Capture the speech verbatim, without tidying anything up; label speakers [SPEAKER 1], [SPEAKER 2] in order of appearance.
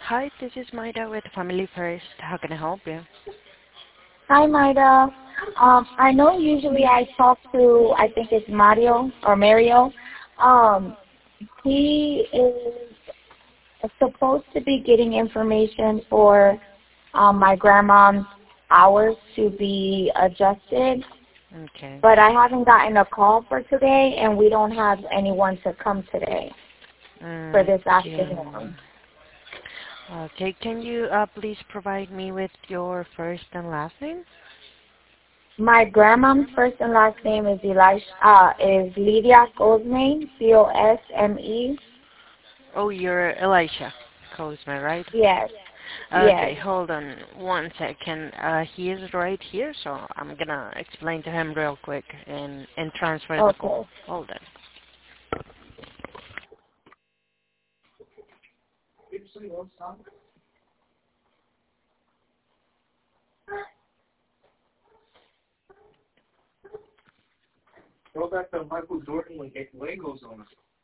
[SPEAKER 1] Hi, this is Maida with Family First. How can I help you?
[SPEAKER 2] Hi, Maida. Um, I know usually I talk to, I think it's Mario or Mario. Um, he is supposed to be getting information for um, my grandma's hours to be adjusted,
[SPEAKER 1] Okay.
[SPEAKER 2] but I haven't gotten a call for today, and we don't have anyone to come today for this
[SPEAKER 1] Okay.
[SPEAKER 2] afternoon.
[SPEAKER 1] Okay, can you uh, please provide me with your first and last name?
[SPEAKER 2] My grandma's first and last name is Elisha, uh, is Lydia Cosme, C O S M E.
[SPEAKER 1] Oh, you're Elisha Kozma, right?
[SPEAKER 2] Yes,
[SPEAKER 1] Okay,
[SPEAKER 2] yes.
[SPEAKER 1] hold on one second. Uh, he is right here, so I'm gonna explain to him real quick and, and transfer the call.
[SPEAKER 2] Okay.
[SPEAKER 1] Hold on.
[SPEAKER 3] Go back to Michael Jordan and get Legos on it.